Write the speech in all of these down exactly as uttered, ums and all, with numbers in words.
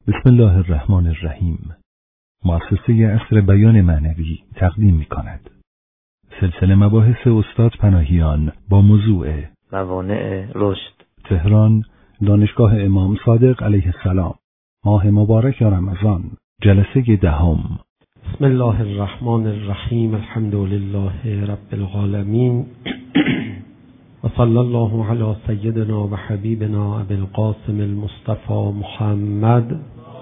بسم الله الرحمن الرحیم. مؤسسه عصر بیان معنوی تقدیم می کند سلسله مباحث استاد پناهیان با موضوع موانع رشد. تهران، دانشگاه امام صادق علیه السلام، ماه مبارک رمضان، جلسه دهم. بسم الله الرحمن الرحیم. الحمد لله رب العالمین و صلی الله علی سیدنا و حبیبنا ابی القاسم المصطفى محمد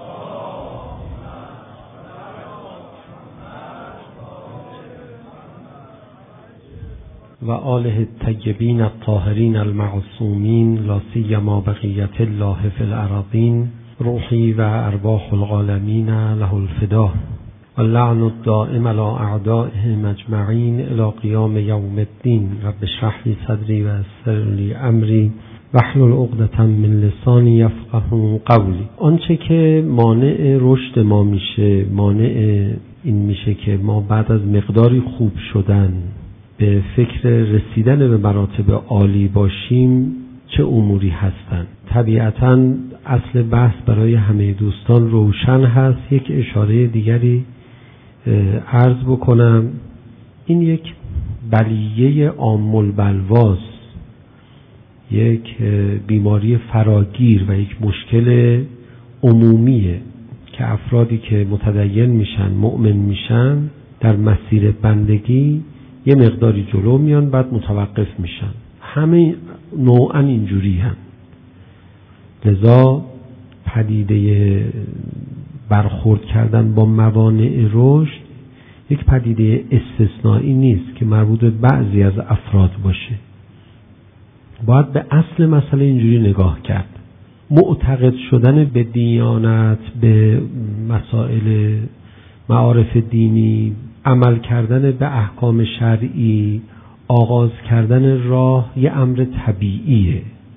و آله الطیبین الطاهرین المعصومین، لا سیما بقیت الله فی الارضین، روحی و ارواح العالمین له الفدا و اللعن الدائم علی اعدائهم اجمعین الی قیام یوم الدین. رب اشرح لی صدری و یسر لی امری واحلل عقدة من لسانی یفقهوا قولی. آنچه که مانع رشد ما میشه، مانع این میشه که ما بعد از مقداری خوب شدن به فکر رسیدن به مراتب عالی باشیم، چه اموری هستند؟ طبیعتاً اصل بحث برای همه دوستان روشن هست. یک اشاره دیگری عرض بکنم. این یک بلیه عام البلواست، یک بیماری فراگیر و یک مشکل عمومیه که افرادی که متدین میشن، مؤمن میشن، در مسیر بندگی یه مقداری جلو میان، بعد متوقف میشن. همه نوعا اینجوری هم. لذا پدیده برخورد کردن با موانع رشد یک پدیده استثنایی نیست که مربوط به بعضی از افراد باشه. باید به اصل مسئله اینجوری نگاه کرد. معتقد شدن به دیانت، به مسائل معارف دینی، عمل کردن به احکام شرعی، آغاز کردن راه یه امر طبیعیه.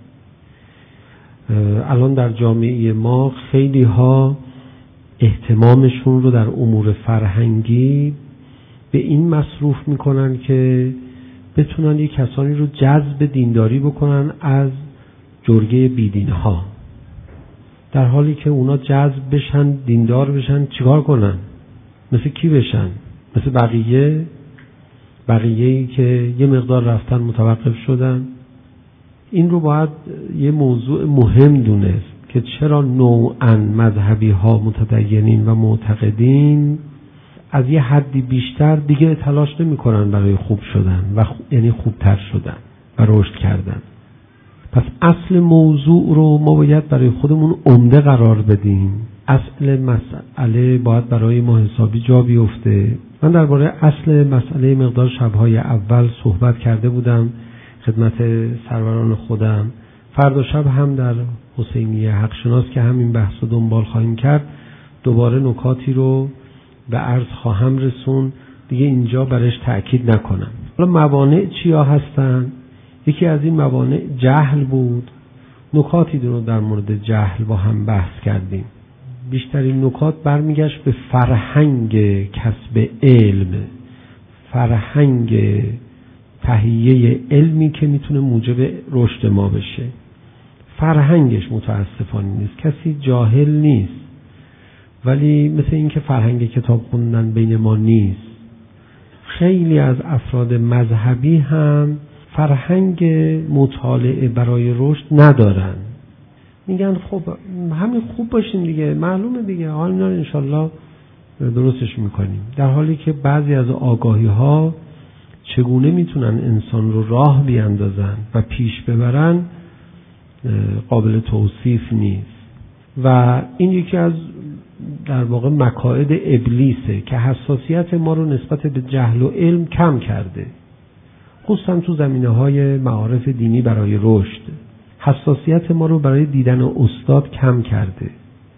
الان در جامعه ما خیلی ها اهتمامشون رو در امور فرهنگی به این مصروف میکنن که بتونن یک کسانی رو جذب دینداری بکنن از جرگه بیدینها، در حالی که اونا جذب بشن، دیندار بشن، چیکار کنن؟ مثل کی بشن؟ مثل بقیه بقیه‌ای که یه مقدار رفتن متوقف شدن. این رو باید یه موضوع مهم دونست که چرا نوعاً مذهبی ها، متدینین و معتقدین از یه حدی بیشتر دیگه تلاش نمی کنن برای خوب شدن و خ... یعنی خوبتر شدن و رشد کردن. پس اصل موضوع رو ما باید برای خودمون عمده قرار بدیم. اصل مسئله باید برای ما حسابی جا بیفته. من درباره اصل مسئله مقدار شب‌های اول صحبت کرده بودم خدمت سروران خودم. فردا شب هم در حسینیه حقشناس که همین بحث رو دنبال خواهیم کرد، دوباره نکاتی رو به عرض خواهم رسون، دیگه اینجا برش تأکید نکنم. حالا موانع چیا هستن؟ یکی از این موانع جهل بود. نکاتی رو در مورد جهل با هم بحث کردیم. بیشترین نکات برمیگشت به فرهنگ کسب علم، فرهنگ تهیه علمی که میتونه موجب رشد ما بشه. فرهنگش متاسفانه نیست، کسی جاهل نیست، ولی مثل این که فرهنگ کتاب خوندن بین ما نیست. خیلی از افراد مذهبی هم فرهنگ مطالعه برای رشد ندارن. میگن خب همین خوب باشیم دیگه، معلومه دیگه، حالا اینا انشالله درستش میکنیم. در حالی که بعضی از آگاهی ها چگونه میتونن انسان رو راه بیاندازن و پیش ببرن قابل توصیف نیست. و این یکی از در واقع مکائد ابلیسه که حساسیت ما رو نسبت به جهل و علم کم کرده، خصوصا تو زمینه‌های معارف دینی برای رشد. حساسیت ما رو برای دیدن استاد کم کرده،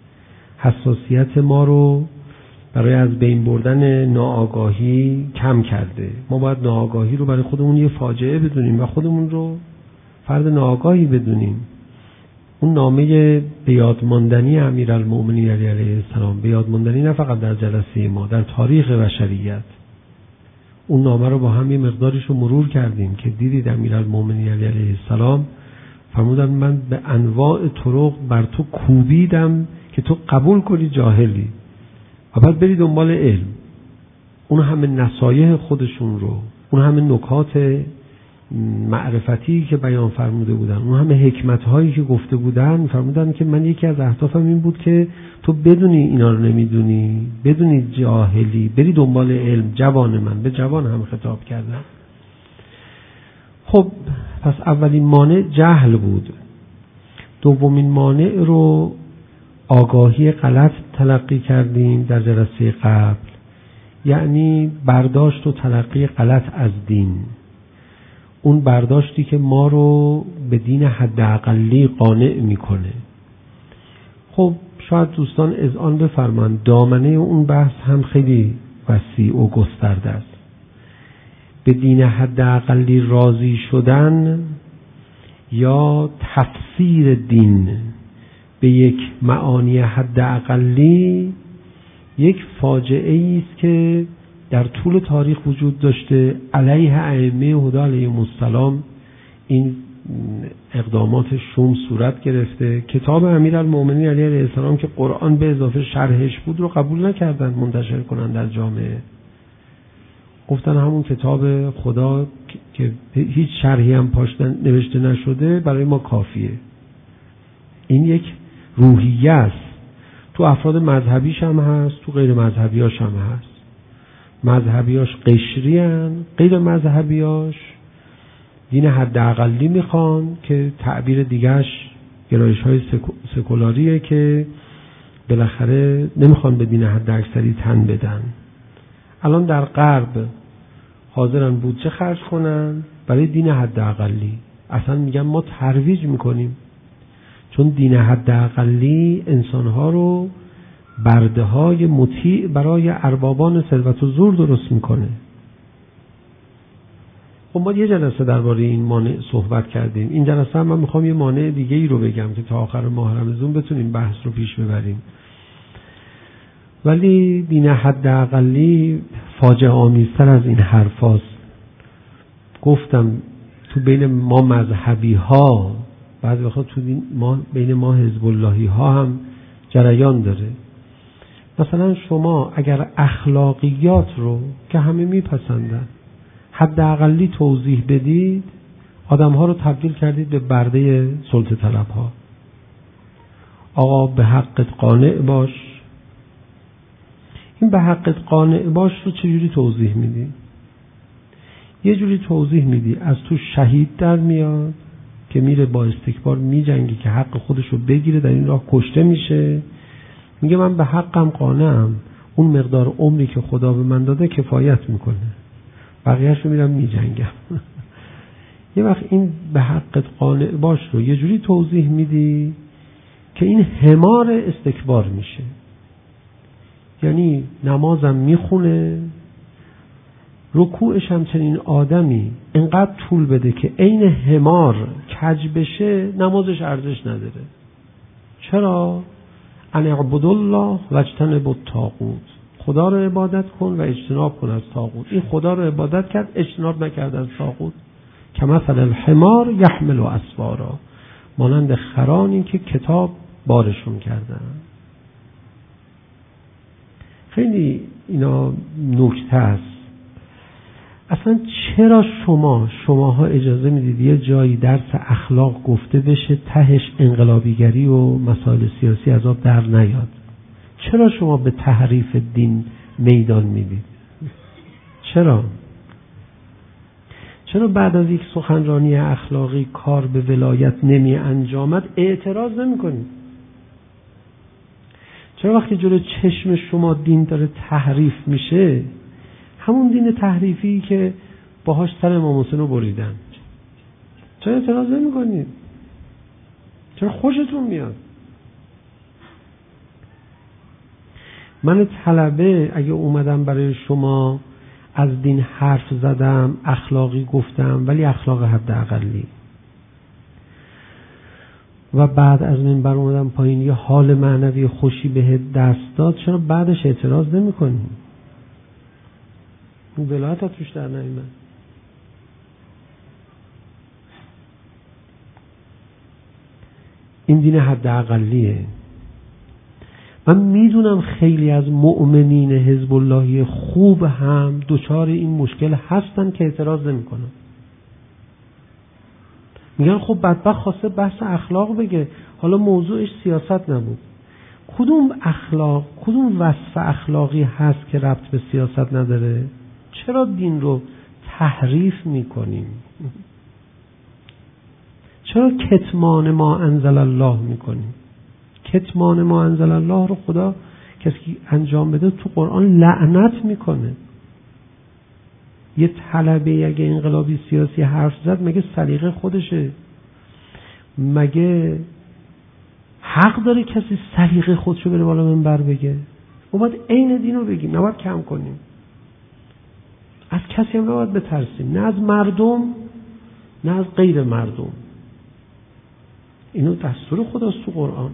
حساسیت ما رو برای از بین بردن ناآگاهی کم کرده. ما باید ناآگاهی رو برای خودمون یه فاجعه بدونیم و خودمون رو فرد ناآگاهی بدونیم. اون نامه به یاد ماندنی امیرالمؤمنین علی علیه السلام، به یاد ماندنی نه فقط در جلسه ما، در تاریخ بشریت، اون نامه رو با هم یه مقداریش رو مرور کردیم که دیدید امیرالمؤمنین علی علیه السلام فرمودن من به انواع طرق بر تو کوبیدم که تو قبول کنی جاهلی و بعد بری دنبال علم. اون همه نصایح خودشون رو، اون همه نکات معرفتی که بیان فرموده بودن، اون همه حکمت هایی که گفته بودن، فرمودن که من یکی از اهدافم این بود که تو بدونی اینا رو نمیدونی، بدونی جاهلی، بری دنبال علم. جوان من، به جوان هم خطاب کردم. خب پس اولین مانع جهل بود. دومین مانع رو آگاهی غلط تلقی کردیم در جلسه قبل، یعنی برداشت و تلقی غلط از دین. اون برداشتی که ما رو به دین حداقلی قانع میکنه. خب شاید دوستان اذعان بفرمایند دامنه اون بحث هم خیلی وسیع و گسترده است. به دین حداقلی راضی شدن یا تفسیر دین به یک معانی حداقلی یک فاجعه است که در طول تاریخ وجود داشته. علیه ائمه هدی علیهم السلام این اقدامات شوم صورت گرفته. کتاب امیرالمؤمنین علی علیه السلام که قرآن به اضافه شرحش بود رو قبول نکردن منتشر کنن در جامعه. گفتن همون کتاب خدا که هیچ شرحی هم پاش نوشته نشده برای ما کافیه. این یک روحیه است. تو افراد مذهبیش هم هست، تو غیر مذهبیاش هم هست. مذهبیاش قشری هن، غیر مذهبیاش دین حداقلی میخوان که تعبیر دیگرش گرایش های سکولاریه که بالاخره نمیخوان به دین حداکثری تن بدن. الان در غرب حاضرن بودجه خرج کنن برای دین حداقلی. اصلا میگن ما ترویج میکنیم، چون دین حداقلی انسانها رو برده های مطیع برای اربابان ثروت و زور درست میکنه. خب ما یه جلسه درباره این مانع صحبت کردیم. این جلسه هم من میخوام یه مانع دیگه ای رو بگم که تا آخر ماه رمضان بتونیم بحث رو پیش ببریم. ولی دین حداقلی فاجعه آمیزتر از این حرفاست. گفتم تو بین ما مذهبی ها بعضی وقتا تو ما بین ما حزب اللهی ها هم جریان داره. مثلا شما اگر اخلاقیات رو که همه میپسندن حداقلی توضیح بدید، آدم ها رو تبدیل کردید به برده سلطه طلب ها. آقا به حقت قانع باش. این به حقت قانع باش رو چجوری توضیح میدی؟ یه جوری توضیح میدی از تو شهید در میاد که میره با استکبار میجنگه که حق خودش رو بگیره، در این راه کشته میشه. میگه من به حقم قانعم، اون مقدار عمری که خدا به من داده کفایت میکنه، بقیه‌اش رو میرم میجنگم. یه وقت این به حقت قانع باش رو یه جوری توضیح میدی که این حمار استکبار میشه. یعنی نمازم میخونه، رکوعش هم چنین آدمی انقدر طول بده که عین حمار کج بشه، نمازش ارزش نداره. چرا؟ ان اعبدوا الله واجتنبوا الطاغوت. خدا رو عبادت کن و اجتناب کن از طاغوت. این خدا رو عبادت کرد، اجتناب نکرد از طاغوت. کمثل الحمار یحمل اسفارا. مانند خرانی که کتاب بارشون کردن. خیلی اینا نکته است. اصلا چرا شما شماها اجازه میدید یه جایی درس اخلاق گفته بشه تهش انقلابیگری و مسائل سیاسی از آب در نیاد؟ چرا شما به تحریف دین میدان میدید؟ چرا؟ چرا بعد از یک سخنرانی اخلاقی کار به ولایت نمی انجامد اعتراض نمی کنید؟ چرا وقتی جلوی چشم شما دین داره تحریف میشه، همون دین تحریفی که باهاش سر امام حسین رو بریدن، چرا اعتراض نمی کنید؟ چرا خوشتون میاد؟ من طلبه اگه اومدم برای شما از دین حرف زدم، اخلاقی گفتم ولی اخلاق حداقلی، و بعد از منبر اومدم پایین یه حال معنوی خوشی بهت دست داد، چرا بعدش اعتراض نمی کنی؟ اون ولایت ها توش در نایمن. این دین حداقلیه. من میدونم خیلی از مؤمنین حزب اللهی خوب هم دچار این مشکل هستن که اعتراض نمی‌کنن. میگن خب بدبخت خواسته بحث اخلاق بگه، حالا موضوعش سیاست نبود. کدوم اخلاق، کدوم وصف اخلاقی هست که ربط به سیاست نداره؟ چرا دین رو تحریف میکنیم؟ چرا کتمان ما انزل الله میکنیم؟ کتمان ما انزل الله رو خدا کسی که انجام بده تو قرآن لعنت میکنه. یه طلبه اگه انقلابی سیاسی حرف زد مگه سلیقه خودشه؟ مگه حق داره کسی سلیقه خودشو بره بالا منبر بگه؟ ما باید عین دین رو بگیم، نباید کم کنیم. از کسی هم نباید بترسیم، نه از مردم نه از غیر مردم. اینو دستور خداست تو قرآن.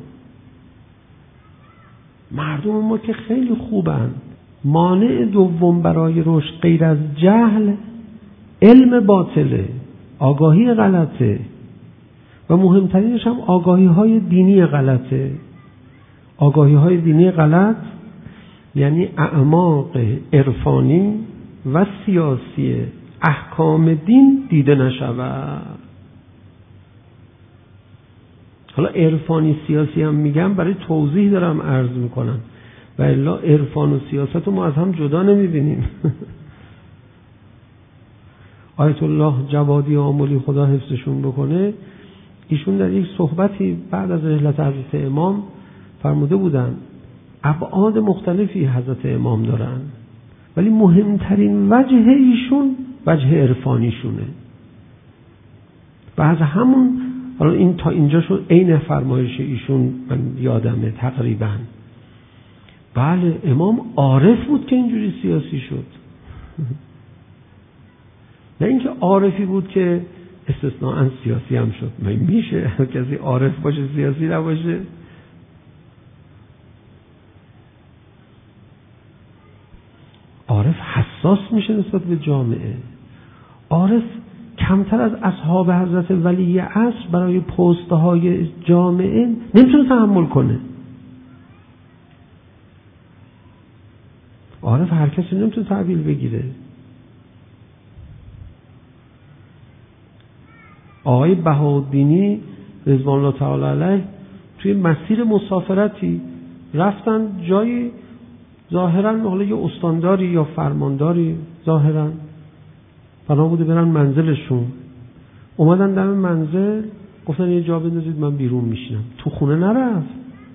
مردم ما که خیلی خوبن. مانع دوم برای رشد غیر از جهل علم باطله، آگاهی غلطه و مهمترینش هم آگاهی های دینی غلطه. آگاهی های دینی غلط یعنی اعماق عرفانی و سیاسی احکام دین دیده نشود. حالا عرفانی سیاسی هم میگم برای توضیح دارم عرض میکنم، و الا عرفان و سیاست رو ما از هم جدا نمیبینیم. آیت الله جوادی آملی خدا حفظشون بکنه، ایشون در یک صحبتی بعد از رحلت حضرت امام فرموده بودن ابعاد مختلفی حضرت امام دارن، ولی مهمترین وجه ایشون وجه عرفانیشونه. و از همون، حالا این تا اینجا شد عین فرمایش ایشون من یادمه تقریبا. بله امام عارف بود که اینجوری سیاسی شد، نه اینکه عارفی بود که استثناءً سیاسی هم شد. من میشه کسی عارف باشه سیاسی نباشه؟ عارف حساس میشه نسبت به جامعه. عارف کمتر از اصحاب حضرت ولی عصر برای پست‌های جامعه نمیتونه تحمل کنه. عارف هر کسی نمیتونه تحویل بگیره. آقای بهاءالدینی رضوان الله تعالی علیه توی مسیر مسافرتی رفتن جایی، ظاهراً حالا یه استانداری یا فرمانداری ظاهراً بنا بوده برن منزلشون، اومدن دم منزل گفتن یه جا بندازید من بیرون میشینم. تو خونه نرفت،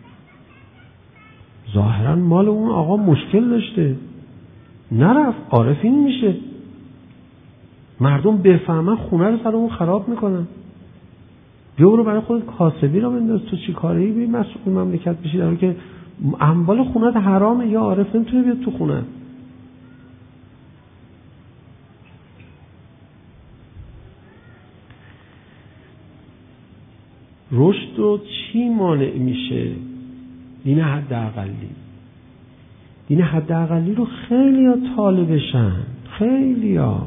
ظاهراً مال اون آقا مشکل داشته، نرفت. عارف این میشه. مردم بفهمن خونه رو سر اون خراب میکنن. بیا برو برای خودت کاسبی رو بنداز، تو چی کاری بی مسئول مملکت بشی در حالی که اموال خونت حرامه. یا عارف نمیتونه بیاد تو خونه. رشد رو چی مانع میشه؟ دین حداقلی. دین حداقلی رو خیلی ها طالبشن، خیلی ها.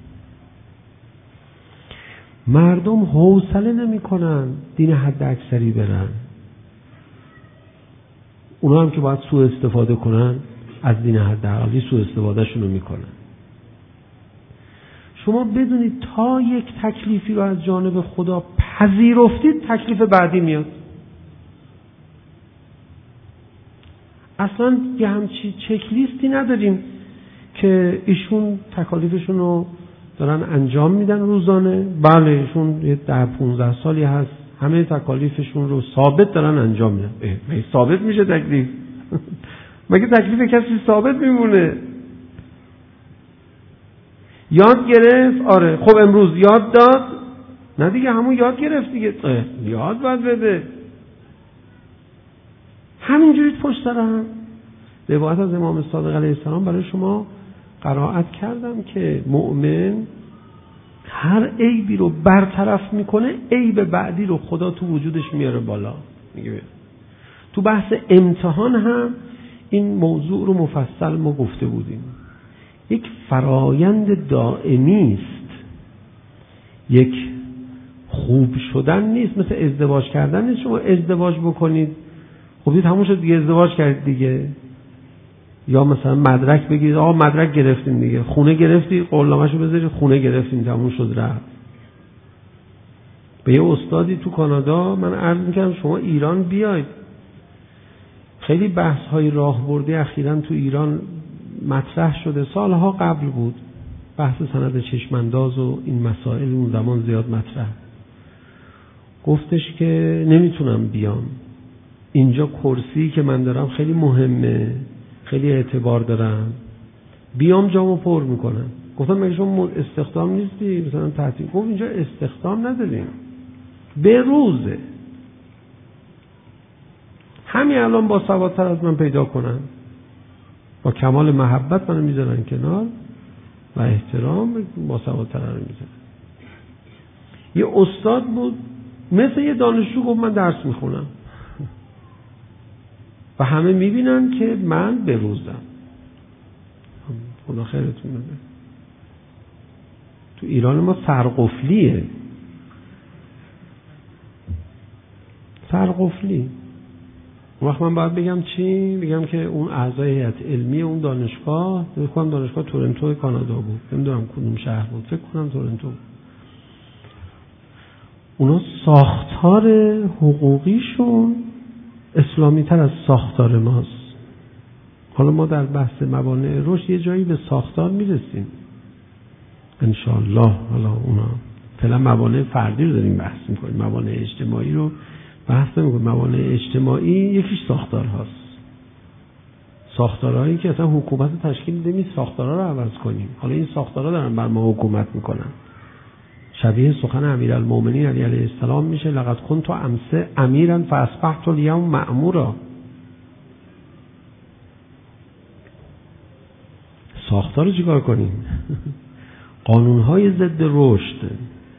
مردم حوصله نمی کنن دین حد اکثری برن. اونا هم که باید سوء استفاده کنن از دین حداقلی سوء استفاده شونو میکنن. شما بدونید تا یک تکلیفی رو از جانب خدا پذیرفتید تکلیف بعدی میاد. اصلا یه همچی چکلیستی نداریم که ایشون تکالیفشون رو دارن انجام میدن روزانه. بله ایشون یه ده پونزده سالی هست همه تکالیفشون رو ثابت دارن انجام میدن. مگه ثابت میشه تکلیف؟ مگه تکلیف کسی ثابت میمونه؟ یاد گرفت، آره خب امروز یاد داد، نه دیگه همون یاد گرفت دیگه، یاد باید بده. همینجوری پشت سر هم. به عبارت از امام صادق علیه السلام برای شما قرائت کردم که مؤمن هر عیبی رو برطرف میکنه عیب بعدی رو خدا تو وجودش میاره بالا. میگه تو بحث امتحان هم این موضوع رو مفصل ما گفته بودیم. یک فرایند دائمی است، یک خوب شدن نیست، مثل ازدواج کردن نیست. شما ازدواج بکنید خب این تموم شد دیگه، ازدواج کردید دیگه، یا مثلا مدرک بگیرید، آقا مدرک گرفتیم دیگه، خونه گرفتی قولنامه‌شو بذاری خونه گرفتیم، تموم شد رفت. به یه استادی تو کانادا من عرض می‌کردم شما ایران بیاید، خیلی بحث‌های راهبردی اخیراً تو ایران مطرح شده، سالها قبل بود، بحث سند چشمانداز و این مسائل اون زمان زیاد مطرح. گفتش که نمیتونم بیام اینجا، کرسی که من دارم خیلی مهمه، خیلی اعتبار دارم، بیام جامو پر میکنم. گفتم مگه شما استخدام نیستی مثلا تعطیل؟ گفت اینجا استخدام نداریم، به روزه، همین الان با سوادتر از من پیدا کنن، با کمال محبت منو میذارن کنار و احترام، با سوادتر رو میذارن. یه استاد بود مثل یه دانشجو، گفت من درس میخونم و همه میبینن که من بروزم. خدا خیرتون بده. تو ایران ما سرقفلیه، سرقفلی. وقت من باید بگم چی؟ بگم که اون اعضای هیئت علمی اون دانشگاه، فکر کنم دانشگاه تورنتو کانادا بود، نمیدونم کدوم شهر بود، فکر کنم تورنتو بود، اونا ساختار حقوقیشون اسلامی تر از ساختار ماست. حالا ما در بحث موانع رشد یه جایی به ساختار میرسیم انشاءالله. حالا اونا فعلا موانع فردی رو داریم بحث میکنیم، موانع اجتماعی رو بحث نمیکنیم. موانع اجتماعی یکیش ساختار هاست، ساختارهایی که اصلا حکومت تشکیل نمیده ساختارها رو عوض کنیم. حالا این ساختارها دارن بر ما حکومت میکنن. شبیه سخن امیرالمومنین علی علیه السلام میشه لقد کنت امس امیرا فاصبحت اليوم مأمورا. ساختار رو چیکار کنیم؟ قانونهای ضد رشد.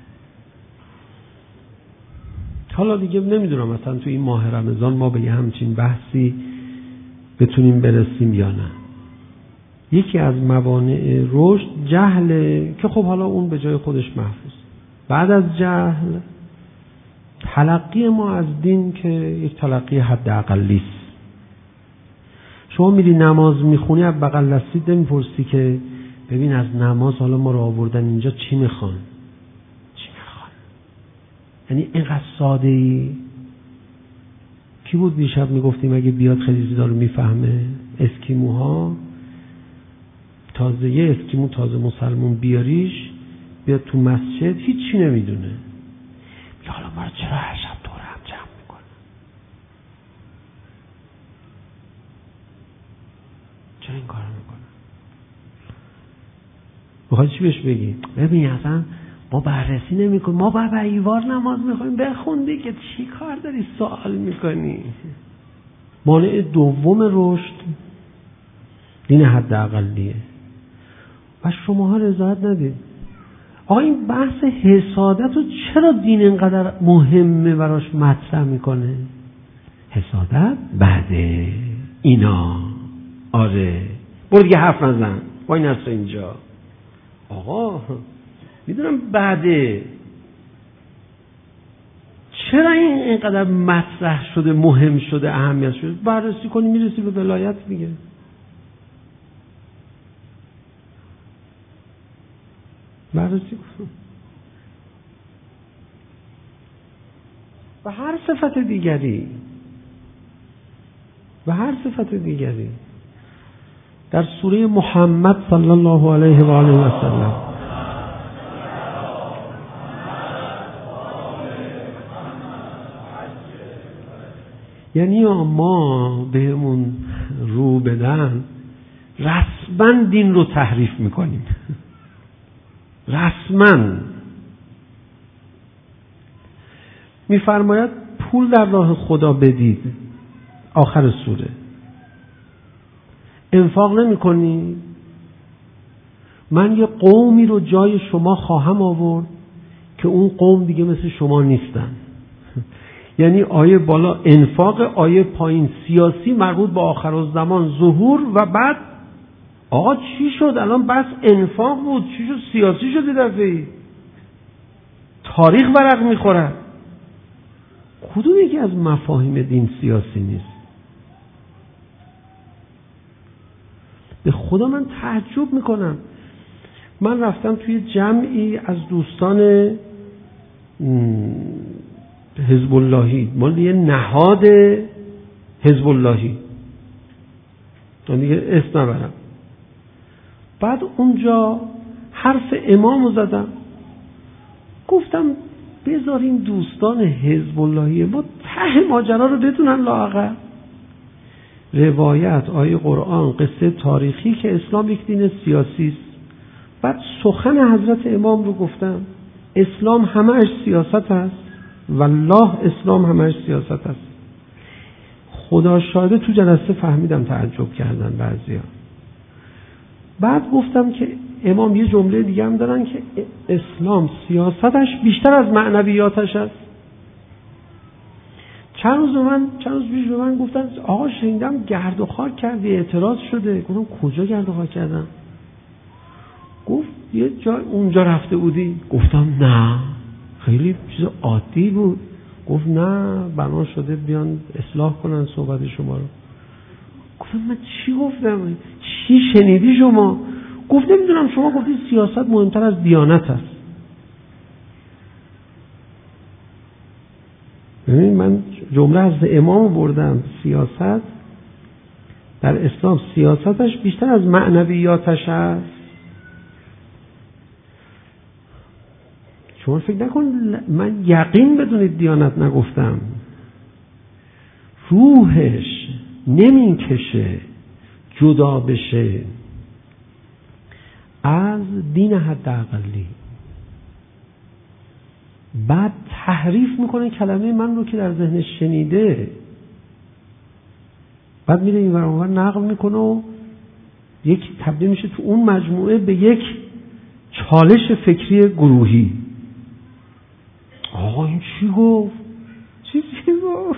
حالا دیگه نمیدونم مثلا تو این ماه رمضان ما به یه همچین بحثی بتونیم برسیم یا نه. یکی از موانع رشد جهله که خب حالا اون به جای خودش محفوظ. بعد از جهل تلقی ما از دین که یک تلقی حداقلی است. شما میری نماز میخونی، از بغل دستی نمیپرسی که ببین از نماز حالا ما رو آوردن اینجا چی میخوان، چی میخوان. یعنی اینقدر ساده ای. کی بود دیشب میگفتیم اگه بیاد خیلی چیزا رو میفهمه؟ اسکیموها. تازه یه اسکیمو تازه مسلمون بیاریش بیاد تو مسجد هیچی نمیدونه، حالا ما رو چرا هر شب دور هم جمع میکنه؟ چرا این کارو میکنه؟ بخواد چی بهش بگی؟ ببین اصلا ما بررسی نمیکنیم، ما باید به ایوار نماز میخونیم. بخون دیگه، چی کار داری سوال میکنی؟ مانع دوم رشد دین حداقلیه و شماها رضایت ندید. آقا این بحث حسادت رو چرا دین اینقدر مهمه براش مطرح میکنه؟ حسادت بعده اینا، آره برو دیگه حرف نزن، وای نرسه اینجا. آقا میدونم بعده، چرا این اینقدر مطرح شده، مهم شده، اهمیت شده؟ بررسی کنی میرسی به ولایت دیگه. بررسی کن. و هر صفت دیگری و هر صفت دیگری در سوره محمد صلی الله علیه و آله و سلم یعنی ما بهمون رو بدن رسما دین رو تحریف میکنیم. رسما میفرماید پول در راه خدا بدید، آخر سوره. انفاق نمی کنی؟ من یه قومی رو جای شما خواهم آورد که اون قوم دیگه مثل شما نیستن. یعنی آیه بالا انفاق، آیه پایین سیاسی مربوط به آخرالزمان ظهور. و بعد آقا چی شد؟ الان بس انفاق بود، چی شد سیاسی شد؟ دفعی تاریخ ورق میخوره. کدوم یکی از مفاهیم دین سیاسی نیست؟ به خدا من تعجب میکنم. من رفتم توی جمعی از دوستان حزب اللهی، مال یه نهاد حزب اللهی، من دیگه اسم نبرم. بعد اونجا حرف امام رو زدم، گفتم بذاریم دوستان حزب اللهی ما ته ماجرا رو بدونن لااقل. روایت، آیه قرآن، قصه تاریخی که اسلام یک دین سیاسی است. بعد سخن حضرت امام رو گفتم، اسلام همه‌اش سیاست است، والله اسلام همه‌اش سیاست است. خدا شاهده تو جلسه فهمیدم تعجب کردن بعضیا. بعد گفتم که امام یه جمله دیگه هم دارن که اسلام سیاستش بیشتر از معنویاتش است. چند روز من چند روز پیش به من گفتن آقا شنیدم گرد و خاک کردی، اعتراض شده. گفتم کجا گرد و خاک کردم؟ گفت یه جا اونجا رفته بودی. گفتم نه، خیلی چیز عادی بود. گفت نه، بنا شده بیان اصلاح کنن صحبت شما رو. گفتم من چی گفتم؟ چی شنیدی شما؟ گفت نمیدونم، شما گفتی سیاست مهمتر از دیانت است. ببین من جمله از امام بردم، سیاست در اسلام سیاستش بیشتر از معنویاتش است. شما فکر نکن من یقین بدونید دیانت نگفتم. روحش نمیکشه جدا بشه از دین حداقلی. بعد تحریف میکنه کلمه من رو که در ذهنش شنیده، بعد میره این ور اون ور نقل میکنه و یک تبدیل میشه تو اون مجموعه به یک چالش فکری گروهی. آقا این چی گفت؟ چی چی گفت؟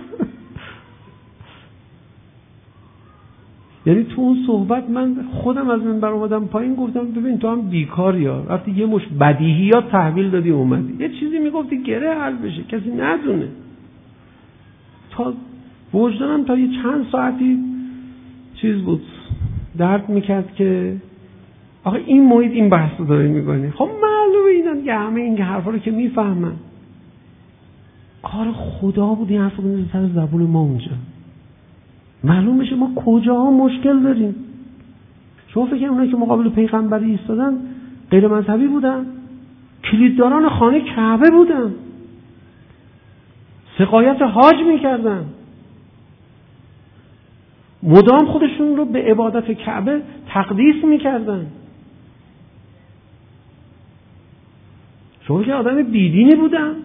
یعنی تو اون صحبت من خودم از منبر اومدم پایین، گفتم ببین تو هم بیکاری ها، وقتی یه مش بدیهیات تحویل دادی اومدی یه چیزی میگفتی گره حل بشه، کسی ندونه. تا وجدانم تا یه چند ساعتی چیز بود، درد میکرد که آخه این محیط این بحث رو داره میکنی. خب معلومه اینا دیگه همه این حرفا رو که میفهمن. کار خدا بود این حرف رو بنده سر زبون ما اونجا. معلوم میشه ما کجاها مشکل داریم. شما فکر اونایی که مقابل پیغمبر ایستادن غیر مذهبی بودن؟ کلیدداران خانه کعبه بودن، سقایت حاج میکردن، مدام خودشون رو به عبادت کعبه تقدیس میکردن. شما که آدم بیدینی بودن،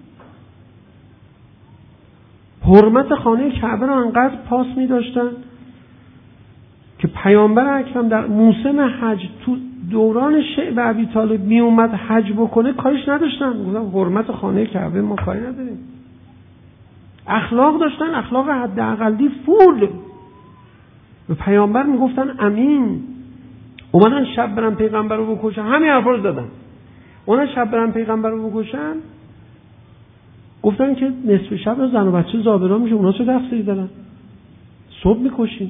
حرمت خانه کعبه رو انقدر پاس می داشتن که پیامبر اکرم در موسم حج تو دوران شعب ابی طالب می اومد حج بکنه کارش نداشتن. گفتم حرمت خانه کعبه ما کاری نداریم. اخلاق داشتن، اخلاق حداقلی فول. به پیامبر می گفتن امین. اومدن شب برن پیغمبر رو بکشن، همین حرفا رو زدن. اونا شب برن پیغمبر رو بکشن، گفتن که نصف شب زن و بچه زابرا میشه، اونا چه تقصیری دارن؟ صبح میکشین.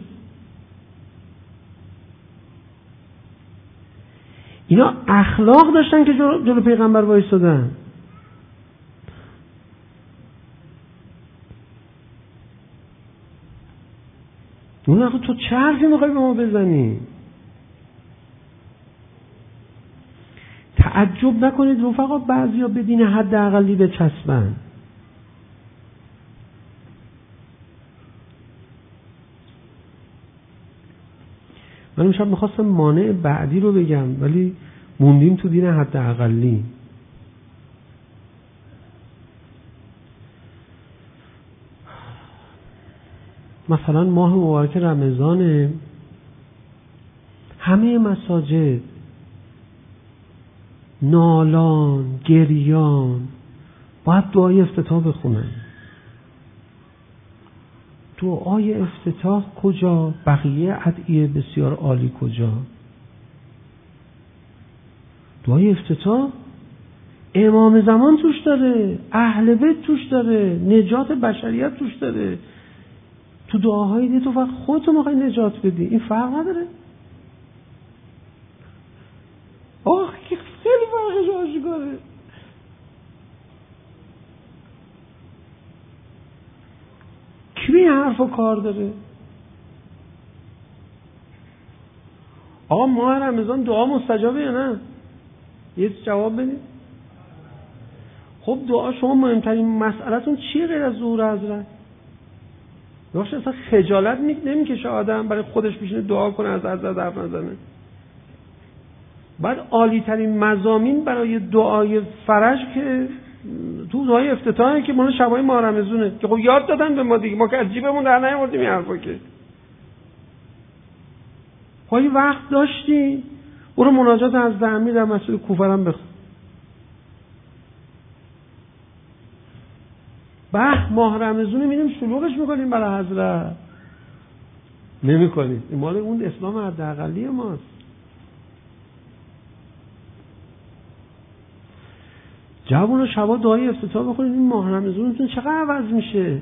اینا اخلاق داشتن که جلو, جلو پیغمبر وایسادن. اون وقت تو چه حرفی میخوای به ما بزنی؟ تعجب نکنید رفقا بعضیا به دین حداقلی بچسبن. من امشب میخواستم مانع بعدی رو بگم ولی موندیم تو دین حداقلی. مثلا ماه مبارک رمضان، همه مساجد نالان گریان باید دعای افتتاح بخونن. دعای افتتاح کجا؟ بقیه ادعیه بسیار عالی کجا؟ دعای افتتاح امام زمان توش داره، اهل بیت توش داره، نجات بشریت توش داره. تو دعاهای دیگه تو فقط خودتو میخوای نجات بدی، این فرق نداره. آخ که خیلی فرقش آشکاره. کی به این حرفا کار داره؟ آقا ماه رمضان دعا مستجابه یا نه؟ یه جواب بدید. خب دعا شما مهمترین مسئله‌تون چیه غیر از ظهور حضرت؟ داشت اصلا خجالت نمیکشه آدم برای خودش بشینه دعا کنه از حضرت حرف نزنه؟ بعد عالی ترین مضامین برای دعای فرج که تو دعای افتتاحه که مال شبای ماه رمضونه که خب یاد دادن به ما دیگه، ما که از جیبمون در نیاوردیم این حرفا که. پای وقت داشتی برو مناجات از دعمی در مسجد کوفه هم بخون. به ماه رمضون میریم شلوغش میکنیم برای حضرت، نمیکنیم. این مال اون اسلام حداقلی ماست. جوونا شبا دعای افتتاح بخونید، این ماه رمضونتون چقدر عوض میشه.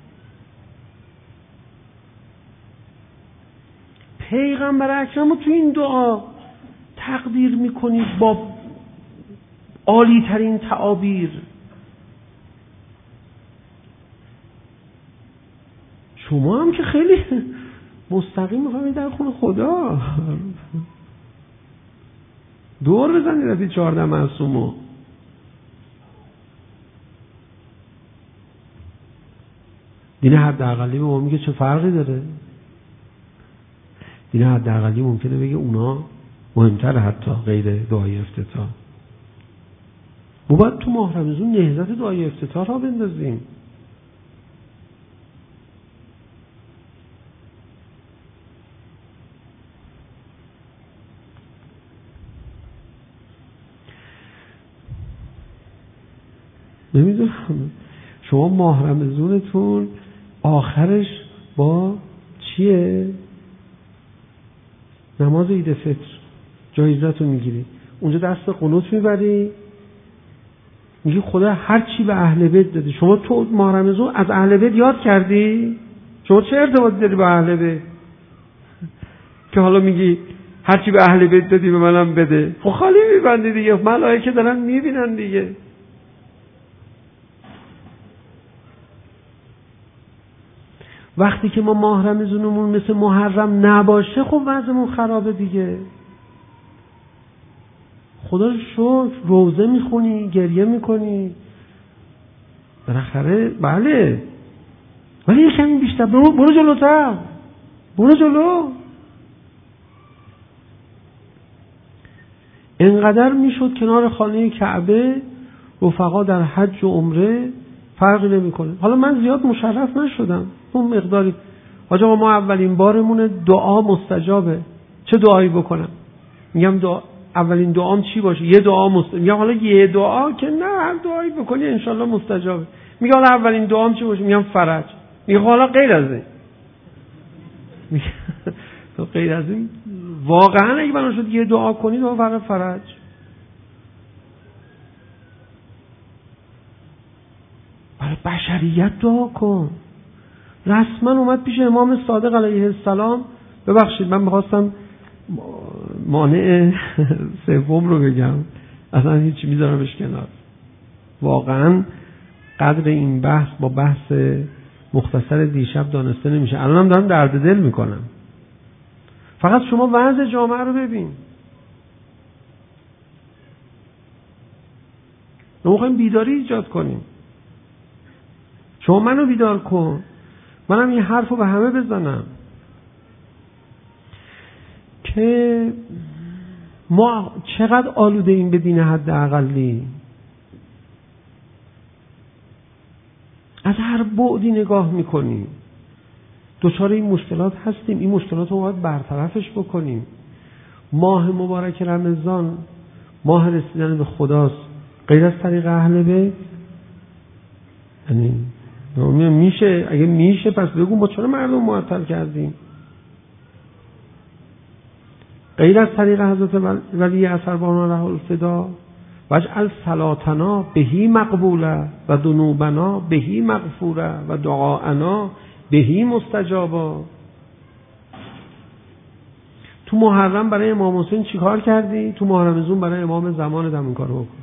پیغمبر اکرم رو تو این دعا تقدیر میکنید با عالی ترین تعابیر. شما هم که خیلی مستقیم میفهمید در خون خدا دور بزنید از این چهارده معصومو. دین حداقلی به ما میگه چه فرقی داره؟ دین حداقلی ممکنه بگه اونا مهمتره حتی غیر دعای افتتاح. ما باید تو ماه رمضان نهضت دعای افتتاح را بندازیم. نمیدونم شما ماه رمضانتون آخرش با چیه؟ نماز عید فطر جایزتو میگیری، اونجا دست قنوت میبری، میگی خدا هر چی به اهل بیت دادی. شما تو ماه رمضان از اهل بیت یاد کردی؟ شما چه ارتباطی داری با اهل بیت که حالا میگی هر چی به اهل بیت دادی به منم بده؟ خب خالی میبندی دیگه، ملائکه دارن میبینن دیگه. وقتی که ما ماه رمضانمون مثل محرم نباشه خب وضعمون خرابه دیگه. خدا رو شکر روزه میخونی، گریه میکنی، بالاخره بله، ولی یه کمی بیشتر برو, برو جلوتر، برو جلو. انقدر میشد کنار خانه کعبه رفقا در حج و عمره فرقی نمیکنه. حالا من زیاد مشرف نشدم اون مقداری. حاج آقا ما اولین بارمون دعا مستجابه، چه دعایی بکنم؟ میگم دعا اولین دعام چی باشه؟ یه دعا مستجابه. میگم حالا یه دعا که نه، هر دعایی بکنی انشالله مستجابه. میگم حالا اولین دعام چی باشه؟ میگم فرج. میگم حالا غیر از این. میگم تو غیر از این واقعا اگه بنا شد یه دعا کنی دعا فقط فرج. برای بشریت دعا کن. رسما اومد پیش امام صادق علیه السلام، ببخشید من می‌خواستم مانع سوم رو بگم، اصلا هیچی میذارمش کنار. واقعا قدر این بحث با بحث مختصر دیشب دانسته نمیشه. الانم دارم درد دل میکنم. فقط شما وضع جامعه رو ببین. ما می‌خوایم بیداری ایجاد کنیم. شما منو بیدار کن، منم این حرف رو به همه بزنم که ما چقدر آلوده این به دین حداقلی. از هر بعدی نگاه میکنیم دچار این مشکلات هستیم. این مشکلات رو باید برطرفش بکنیم. ماه مبارک رمضان ماه رسیدن به خداست، غیر از طریق اهل بیت. یعنی میشه، اگه میشه پس بگو ما چرا مردم معطل کردیم؟ غیر از طریق حضرت ولی اثر بانا له الفدا واجعل صلاتنا بهی مقبوله و ذنوبنا بهی مغفوره و دعاءنا بهی مستجابا. تو محرم برای امام حسین چی کار کردی؟ تو ماه رمضان برای امام زمان هم این کارو بکن.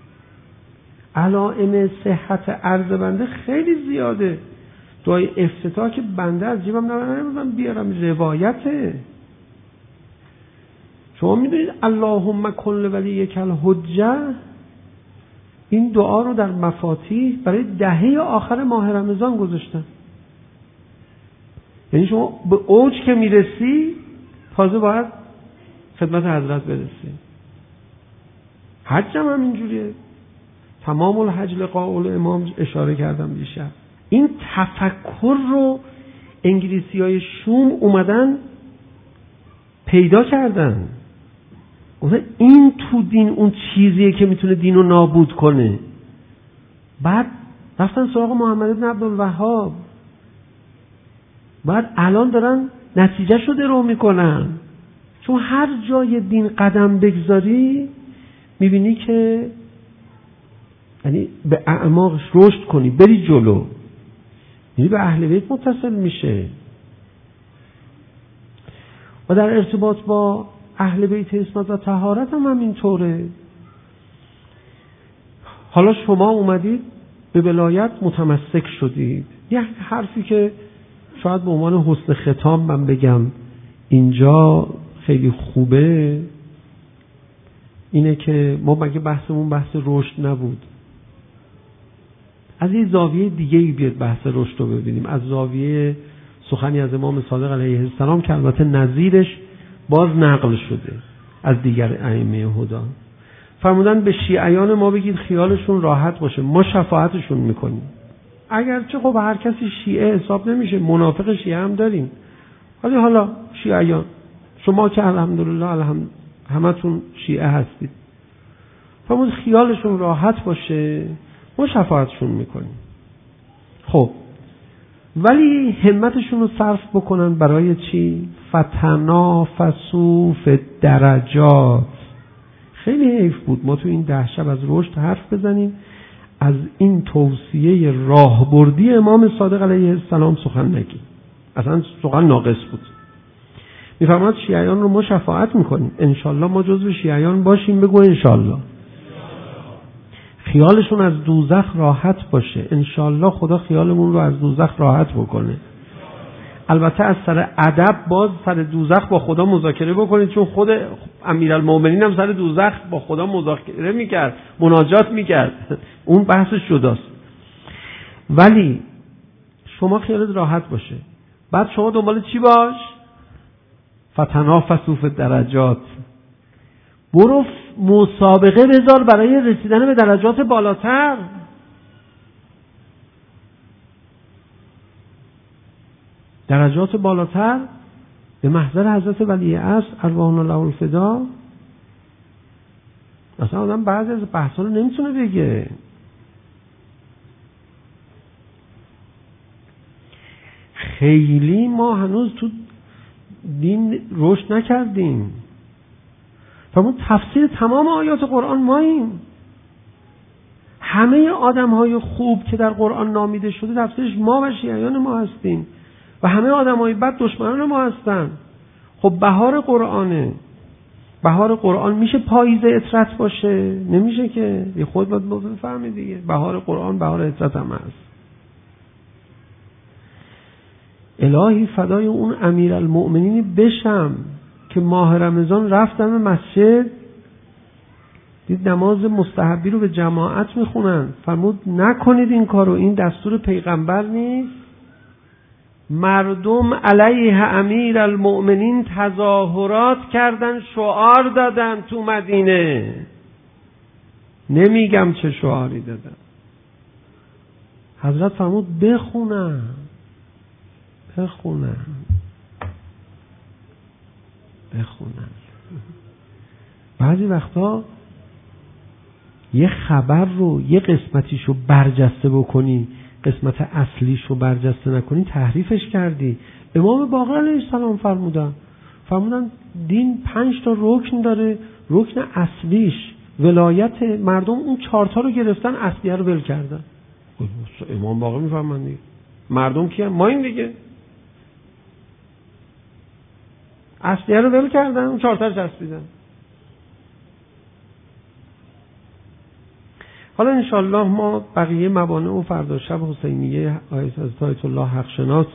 علائم صحت عرض بنده خیلی زیاده. دعای افتتاح که بنده از جیبم نمیدونم بیارم، روایته. شما میدونید اللهم کن لولیک الحجه، این دعا رو در مفاتیح برای دهه آخر ماه رمضان گذاشتن. یعنی شما به اوج که میرسی تازه باید خدمت حضرت برسی. حج هم همینجوریه. تمام الحج لقاء الامام اشاره کردم دیشب. این تفکر رو انگلیسی های شوم اومدن پیدا کردن. این تو دین اون چیزیه که میتونه دین رو نابود کنه. بعد رفتن سراغ محمد بن عبدالوهاب، بعد الان دارن نتیجه شو درو میکنن. چون هر جای دین قدم بگذاری میبینی که یعنی به اعماقش رشد کنی، بری جلو، یعنی به اهل بیت متصل میشه. و در ارتباط با اهل بیت عصمت و طهارت هم همینطوره. حالا شما اومدید به ولایت متمسک شدید. یه حرفی که شاید به عنوان حسن ختام من بگم اینجا خیلی خوبه اینه که ما مگه بحثمون بحث رشد نبود؟ از این زاویه دیگه ای بیاد بحث رشد رو ببینیم، از زاویه سخنی از امام صادق علیه السلام که البته نظیرش باز نقل شده از دیگر ائمه هدی. فرمودن به شیعیان ما بگید خیالشون راحت باشه، ما شفاعتشون میکنیم. اگرچه خب هر کسی شیعه حساب نمیشه، منافق شیعه هم داریم، ولی حالا شیعیان شما که الحمدلله الحمد همتون شیعه هستید، فرمود خیالشون راحت باشه، ما شفاعتشون میکنیم. خب ولی همتشون رو صرف بکنن برای چی؟ فتنافسوا فی الدرجات. خیلی حیف بود ما تو این ده شب از رشد حرف بزنیم، از این توصیه راهبردی امام صادق علیه السلام سخن نگیم، اصلا سخن ناقص بود. میفرماد شیعیان رو ما شفاعت میکنیم، انشالله ما جزو شیعیان باشیم، بگو انشالله. خیالشون از دوزخ راحت باشه، انشالله خدا خیالمون رو از دوزخ راحت بکنه. البته از سر ادب باز سر دوزخ با خدا مذاکره بکنید، چون خود امیرالمومنین هم سر دوزخ با خدا مذاکره میکرد، مناجات میکرد، اون بحثش جداست. ولی شما خیالت راحت باشه، بعد شما دنبال چی باش؟ فتنافسوا فی الدرجات. برو مسابقه بذار برای رسیدن به درجات بالاتر. درجات بالاتر به محضر حضرت ولی عصر ارواحنا له الفدا. مثلا آدم بعضی از بحثا رو نمیتونه بگه. خیلی ما هنوز تو دین رشد نکردیم. فرمود تفسیر تمام آیات قرآن ماییم. همه آدم‌های خوب که در قرآن نامیده شده تفسیرش ما و شیعیان ما هستیم و همه آدم‌های بد دشمنان ما هستن. خب بهار قرآنه، بهار قرآن میشه پاییز عطرت باشه؟ نمیشه که. یه خود باید بفهمی دیگه، بهار قرآن بهار عطرت هم هست. الهی فدای اون امیرالمؤمنین بشم که ماه رمضان رفتم مسجد، دید نماز مستحبی رو به جماعت میخونن، فرمود نکنید این کارو، این دستور پیغمبر نیست. مردم علیه امیرالمؤمنین تظاهرات کردن، شعار دادن تو مدینه. نمیگم چه شعاری دادن. حضرت فرمود بخونن بخونن بخونن. بعضی وقتا یه خبر رو یه قسمتیشو برجسته بکنی، قسمت اصلیشو برجسته نکنی، تحریفش کردی. امام باقر علیه السلام فرمودن فرمودن دین پنج تا رکن داره، رکن اصلیش ولایت، مردم اون چهار تا رو گرفتن، اصلیه رو ول کردن. امام باقر میفرمایند دیگه مردم کیه؟ ما این دیگه. اصلیه رو ول کردن، اون چهار تا چسبیدن. حالا انشالله ما بقیه موانع و فردا شب حسینیه آیت الله حق شناس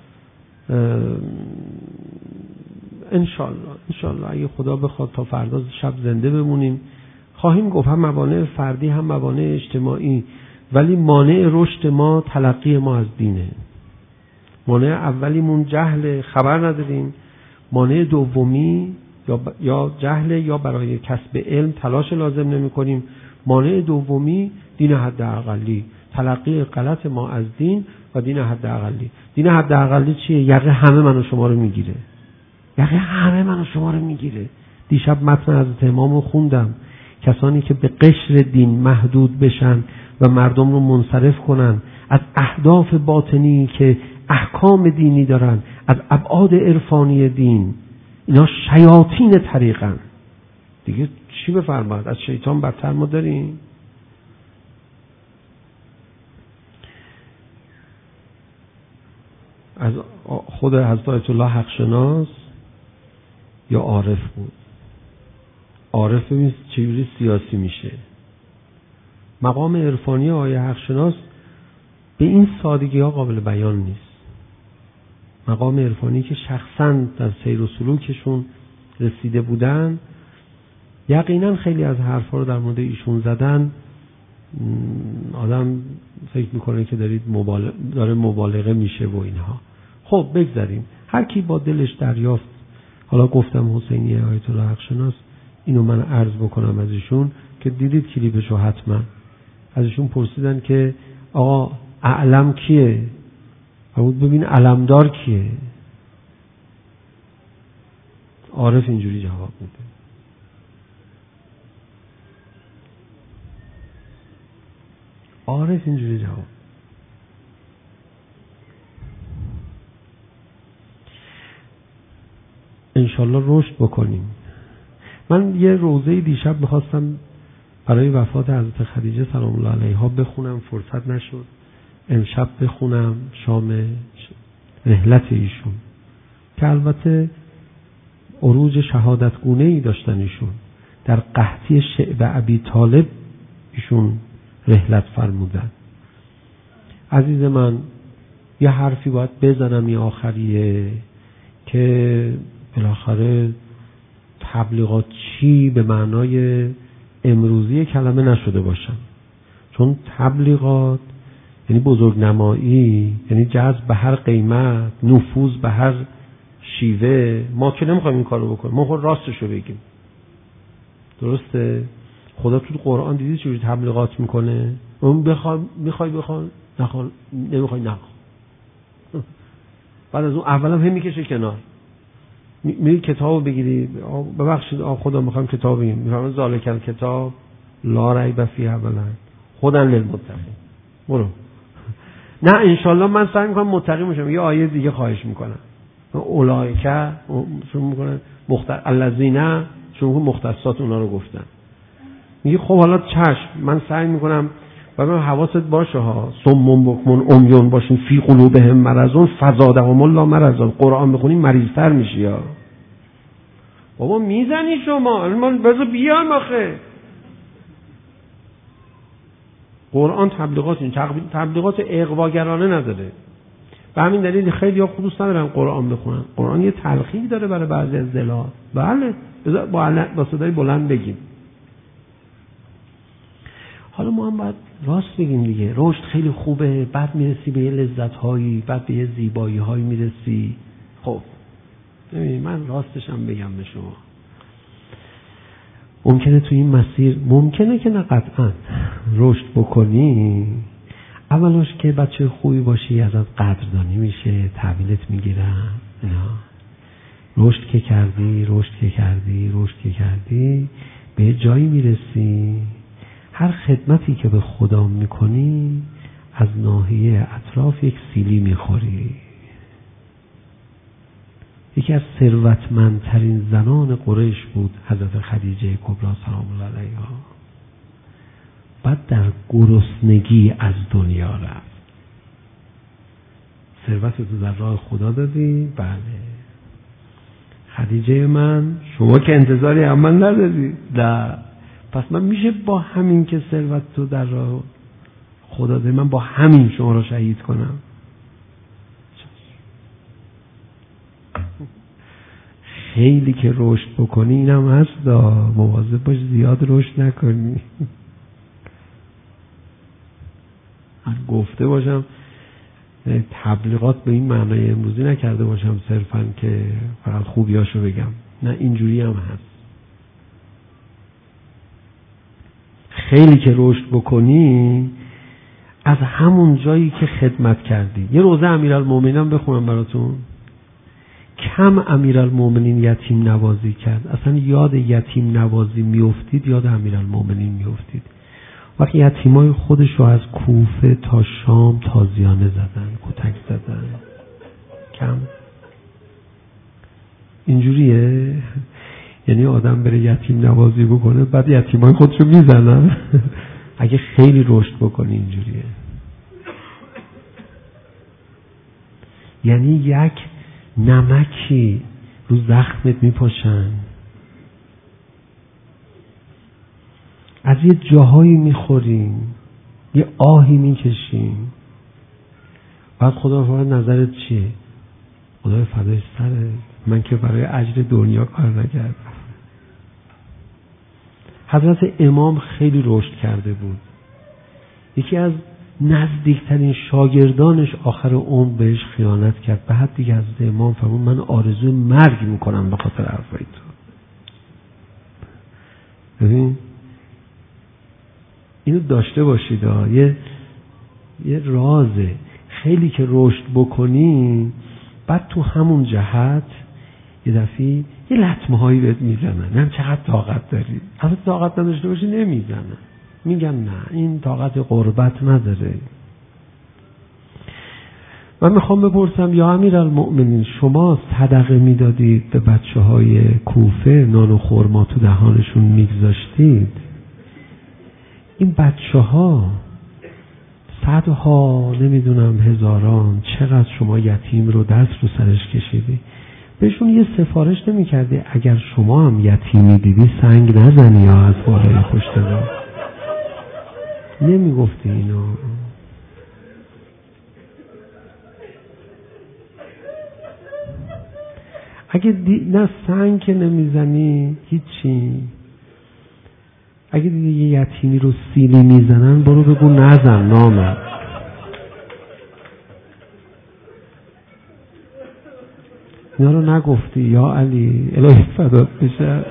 انشالله انشالله اگه خدا بخواد تا فردا شب زنده بمونیم خواهیم گفت، هم موانع فردی هم موانع اجتماعی، ولی مانع رشد ما تلقی ما از دینه. مانع اولیمون جهل، خبر نداریم. مانع دومی یا ب... یا جهل یا برای کسب علم تلاش لازم نمی کنیم. مانع دومی دین حداقلی، تلقی غلط ما از دین و دین حداقلی. دین حداقلی چیه؟ یقه همه من و شما رو میگیره. یقه همه من و شما رو میگیره. دیشب متن حضرت امام رو خوندم. کسانی که به قشر دین محدود بشن و مردم رو منصرف کنن از اهداف باطنی که احکام دینی دارن، از ابعاد عرفانی دین، اینا شیاطین طریقن. دیگه چی بفرماد؟ از شیطان بدتر ما داریم؟ از خود حضرت آیت الله حق شناس یا عارف بود؟ عارف ببینید چجوری سیاسی میشه. مقام عرفانی آیه حق شناس به این سادگی ها قابل بیان نیست. مقام عرفانی که شخصا در سیر و سلوکشون رسیده بودن، یقینا خیلی از حرفا رو در مورد ایشون زدن آدم فکر میکنه که دارید مبالغه داره مبالغه میشه و اینها. خب بگذاریم، هر کی با دلش دریافت. حالا گفتم حسینیه آیت الله حق شناس، اینو من عرض بکنم از ایشون که دیدید کلیپشو حتما. از ایشون پرسیدن که آقا اعلم کیه؟ بود ببین علمدار کیه؟ عارف اینجوری جواب میده. عارف اینجوری جواب. انشالله رشد بکنیم. من یه روزه دیشب میخواستم برای وفات حضرت خدیجه سلام الله علیها بخونم، فرصت نشد. امشب بخونم شام رحلت ایشون که البته عروج شهادت گونه ای داشتن ایشون. در قحطی شعب ابی طالب ایشون رحلت فرمودن. عزیز من یه حرفی باید بزنم این آخریه که بالاخره تبلیغات چی به معنای امروزی کلمه نشده باشن. چون تبلیغات یعنی بزرگنمایی، یعنی جذب به هر قیمت، نفوذ به هر شیوه. ما که نمیخوایم این کارو بکنیم، ما خود راستشو بگیم. درسته؟ خدا تو قرآن دیدی چجوری تبلیغات میکنه؟ اون بخوای میخوای بخوای نخوای نمیخوای نخوای. بعد از اون اولم هم میکشه کنار. میری کتابو بگیری، ببخشید آ خدا میخوام کتاب بگیم، میفهمم ذالک کتاب لا ریب فیه اولا هدی للمتقین. برو. نه انشالله من سعی میکنم متقی بشم. یه آیه دیگه خواهش میکنم. اولئک چون میکنن مختص الذین چون مختصات اونا رو گفتن. میگه خب حالا چشم، من سعی میکنم ببین حواست باشه ها، صم بکمون عمیون باشین فی قلوبهم مرض فزادهم الله مرضا. قرآن بخونی مریض‌تر میشی یا بابا میزنی شما. من بذار بیام آخه. قرآن تبلیغات این تبلیغات اغواگرانه نداره. به همین دلیل خیلی ها خودش ندارن قرآن بخونن. قرآن یه تلخیص داره برای بعضی از دلها. بله با صدای بلند بگیم. حالا ما هم باید راست بگیم دیگه. رشد خیلی خوبه، بعد میرسی به یه لذت‌هایی، بعد به یه زیبایی‌هایی میرسی. خب ببین من راستش هم بگم به شما، ممکنه تو این مسیر، ممکنه که نه قطعا رشد بکنی، اولش که بچه خوبی باشی ازت قدردانی میشه، تحویلت میگیرن اینا. رشد که کردی رشد که کردی رشد که کردی به جایی میرسی هر خدمتی که به خدا میکنی از ناحیه اطراف یک سیلی میخوری. یکی از ثروتمندترین زنان قریش بود حضرت خدیجه کبری سلام الله علیها. بعد در گرسنگی از دنیا رفت. ثروت تو در راه خدا دادی؟ بله. خدیجه من، شما که انتظاری هم من نداری. نه، پس من میشه با همین که ثروت تو در راه خدا ده، من با همین شما رو شهید کنم. خیلی که رشد بکنی اینم هست، مواظب باش زیاد رشد نکنی. من گفته باشم تبلیغات به این معنای امروزی نکرده باشم صرفاً که فقط خوبیاشو بگم، نه اینجوری هم هست. خیلی که رشد بکنی از همون جایی که خدمت کردی. یه روزه امیرالمومنین بخونم براتون. کم امیرالمومنین یتیم نوازی کرد. اصلا یاد یتیم نوازی میافتید یاد امیرالمومنین میافتید. وقتی یتیمای خودش رو از کوفه تا شام تازیانه زدن، کتک زدن. کم اینجوریه؟ یعنی آدم بره یتیم نوازی بکنه بعد یتیمای خودش رو میزنن؟ اگه خیلی رشد بکنی اینجوریه. یعنی یک نمکی رو زخمت میپاشن، از یه جاهایی میخوریم، یه آهی میکشیم، بعد خدا فقط نظرت چیه؟ خدای فدای سرت، من که برای اجر دنیا کار نکردم. حضرت امام خیلی رشد کرده بود. یکی از نزدیکترین شاگردانش آخر عمر بهش خیانت کرد. به حدی که حضرت امام فرمود من آرزوی مرگ میکنم به خاطر حرفای تو. ببین اینو داشته باشید، یه یه رازه. خیلی که رشد بکنی بعد تو همون جهت یه دفعه یه لطمه هایی بهت میزنن. من چقدر طاقت داری؟ اصلا طاقت نداشته باشی نمیزنن، میگن نه این طاقت قربت نداره. من میخوام بپرسم یا امیرالمؤمنین شما صدقه میدادید به بچه های کوفه، نان و خرما تو دهانشون میگذاشتید؟ این بچه ها صدها نمیدونم هزاران چقدر شما یتیم رو دست رو سرش کشیدی، بهشون یه سفارش نمی کردی اگر شما هم یتیمی دیدی سنگ نزنی یا از بالای پشت راه؟ نمی گفتی اینو؟ اگه دی... نه سنگ که نمیزنی هیچی. اگه دیدی یه یتیمی رو سیلی میزنن برو بگو نزن نامه. اینا رو نگفتی یا علی الهی فدات بشه.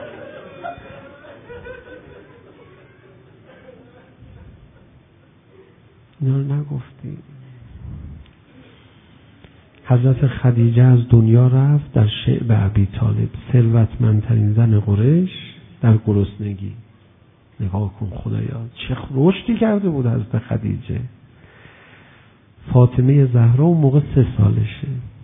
اینا رو نگفتی. حضرت خدیجه از دنیا رفت در شعب ابی طالب، ثروتمندترین زن قریش، در گرسنگی. نگاه کن خدایا چه رشدی کرده بود حضرت خدیجه. فاطمه زهرا اون موقع سه سالشه.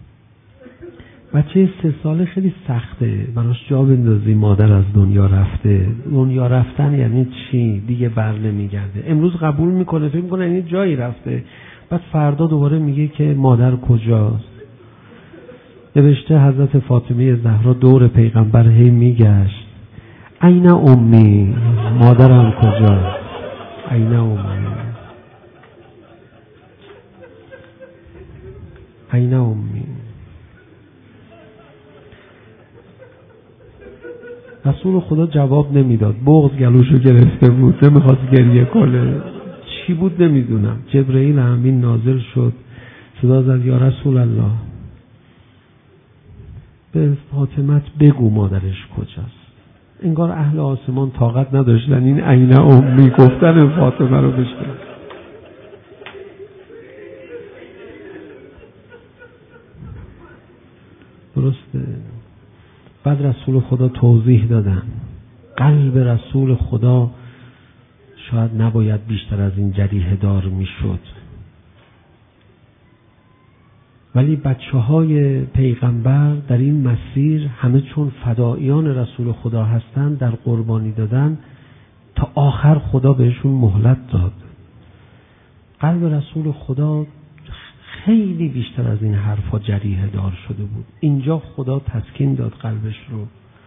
بچه سه ساله خیلی سخته براش جا بندازی مادر از دنیا رفته. دنیا رفتن یعنی چی؟ دیگه بر نمیگرده. امروز قبول میکنه، فکر میکنه یعنی جایی رفته، بعد فردا دوباره میگه که مادر کجاست. نوشته حضرت فاطمه زهرا دور پیغمبر هی میگشت این امی، مادرم کجاست؟ این امی، این امی. رسول خدا جواب نمیداد، بغض گلوشو گرفته بود، نمیخواست گریه کنه. چی بود نمیدونم. جبرئیل امین نازل شد، صدا زد یا رسول الله به فاطمه بگو مادرش کجاست. انگار اهل آسمان طاقت نداشتن این عین امی گفتن فاطمه رو بشنون. درسته. بعد رسول خدا توضیح دادن قلب رسول خدا شاید نباید بیشتر از این جریحه دار میشد، ولی بچه های پیغمبر در این مسیر همه چون فداییان رسول خدا هستن در قربانی دادن تا آخر خدا بهشون مهلت داد. قلب رسول خدا خیلی بیشتر از این حرفا جریحه دار شده بود. اینجا خدا تسکین داد قلبش رو.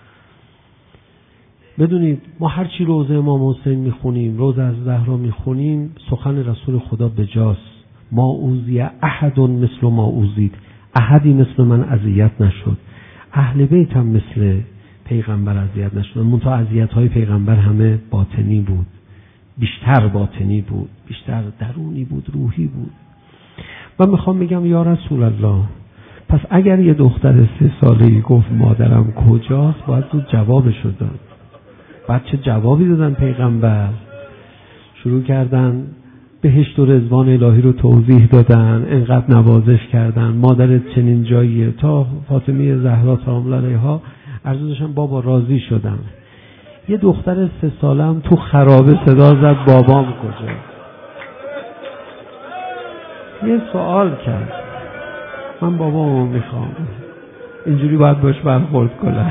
بدونید ما هرچی روزه امام حسین میخونیم، روزه از زهرا میخونیم، سخن رسول خدا بجاست. ما اوذی احد مثل ما اوذید، احدی مثل من اذیت نشد. اهل بیت هم مثل پیغمبر اذیت نشد. منتها اذیت‌های پیغمبر همه باطنی بود، بیشتر باطنی بود، بیشتر درونی بود، روحی بود. من میخوام بگم یا رسول الله، پس اگر یه دختر سه ساله‌ای گفت مادرم کجاست، باید زود جوابشو داد. بعد چه جوابی دادن پیغمبر؟ شروع کردن بهشت و رضوان الهی رو توضیح دادن، انقدر نوازش کردن، مادرت چنین جاییه، تا فاطمه زهرا سلام الله علیها عرض داشتن بابا راضی شدم. یه دختر سه سالم تو خرابه صدا زد بابام کجا؟ یه سوال کرد، من بابامو میخوام. اینجوری باید باش برخورد کنم.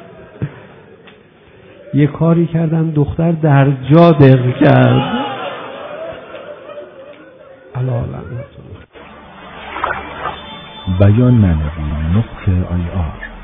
یه کاری کردن دختر در جا دق کرد. علی لعنت الله. بیان معنوی نقطه آی آر